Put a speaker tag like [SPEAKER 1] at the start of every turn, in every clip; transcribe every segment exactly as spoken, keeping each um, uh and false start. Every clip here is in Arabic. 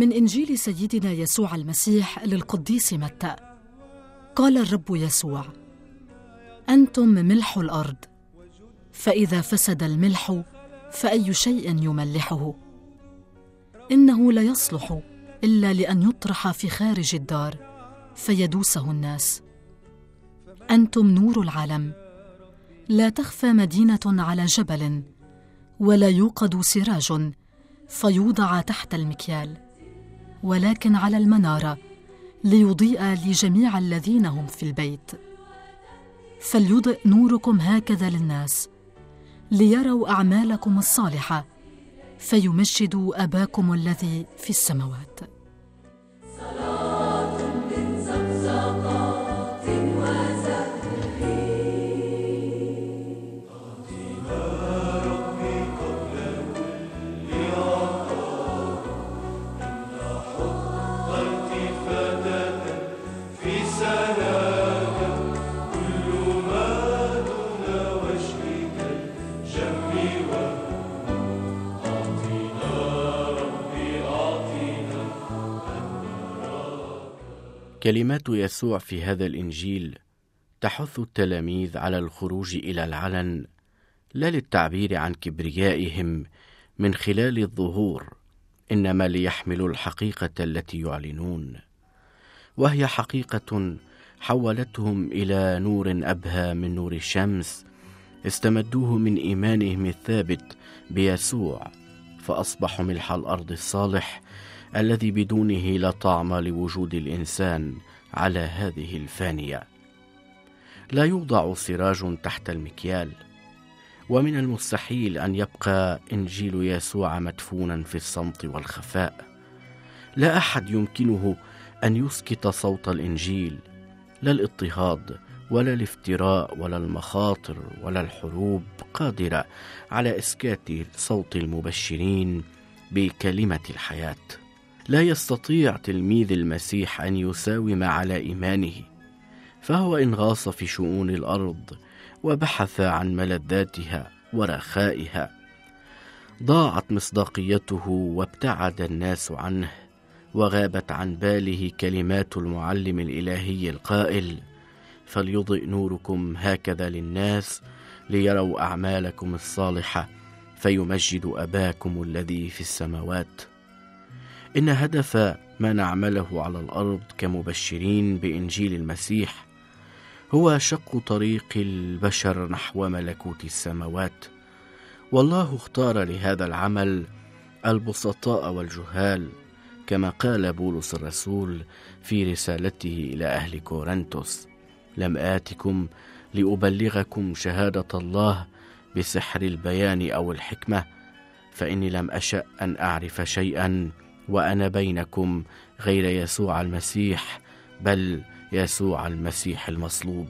[SPEAKER 1] من إنجيل سيدنا يسوع المسيح للقديس متى. قال الرب يسوع: أنتم ملح الأرض، فإذا فسد الملح فأي شيء يملحه؟ إنه لا يصلح إلا لأن يطرح في خارج الدار فيدوسه الناس. أنتم نور العالم. لا تخفى مدينة على جبل، ولا يوقد سراج فيوضع تحت المكيال، ولكن على المنارة ليضيء لجميع الذين هم في البيت. فليضئ نوركم هكذا للناس، ليروا أعمالكم الصالحة فيمجدوا أباكم الذي في السماوات.
[SPEAKER 2] كلمات يسوع في هذا الإنجيل تحث التلاميذ على الخروج إلى العلن، لا للتعبير عن كبريائهم من خلال الظهور، إنما ليحملوا الحقيقة التي يعلنون، وهي حقيقة حولتهم إلى نور أبهى من نور الشمس، استمدوه من إيمانهم الثابت بيسوع، فأصبحوا ملح الأرض الصالح الذي بدونه لا طعم لوجود الإنسان على هذه الفانية. لا يوضع سراج تحت المكيال، ومن المستحيل أن يبقى إنجيل يسوع مدفونا في الصمت والخفاء. لا أحد يمكنه أن يسكت صوت الإنجيل، لا الاضطهاد ولا الافتراء ولا المخاطر ولا الحروب قادرة على إسكات صوت المبشرين بكلمة الحياة. لا يستطيع تلميذ المسيح أن يساوم على إيمانه، فهو إن غاص في شؤون الأرض وبحث عن ملذاتها ورخائها، ضاعت مصداقيته وابتعد الناس عنه، وغابت عن باله كلمات المعلم الإلهي القائل: فليضئ نوركم هكذا للناس ليروا أعمالكم الصالحة فيمجدوا أباكم الذي في السماوات. إن هدف ما نعمله على الأرض كمبشرين بإنجيل المسيح هو شق طريق البشر نحو ملكوت السماوات، والله اختار لهذا العمل البسطاء والجهال، كما قال بولس الرسول في رسالته إلى أهل كورنثوس: لم آتكم لأبلغكم شهادة الله بسحر البيان أو الحكمة، فإني لم أشأ أن أعرف شيئا وأنا بينكم غير يسوع المسيح، بل يسوع المسيح المصلوب.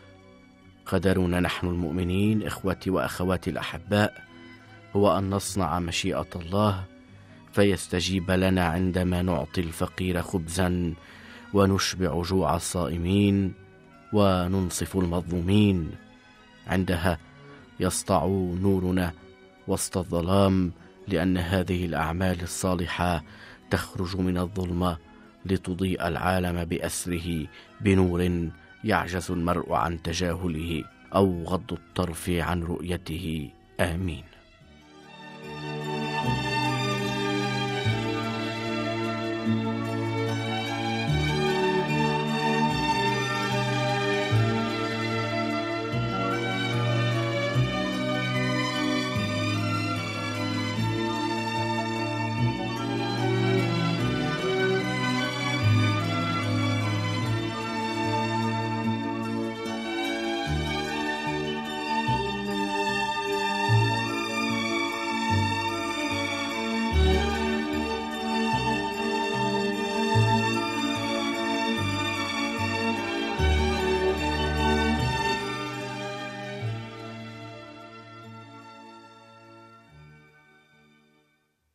[SPEAKER 2] قدرنا نحن المؤمنين إخوتي وأخواتي الأحباء هو أن نصنع مشيئة الله، فيستجيب لنا عندما نعطي الفقير خبزا ونشبع جوع الصائمين وننصف المظلومين. عندها يسطع نورنا وسط الظلام، لأن هذه الأعمال الصالحة تخرج من الظلمة لتضيء العالم بأسره بنور يعجز المرء عن تجاهله أو غض الطرف عن رؤيته. آمين.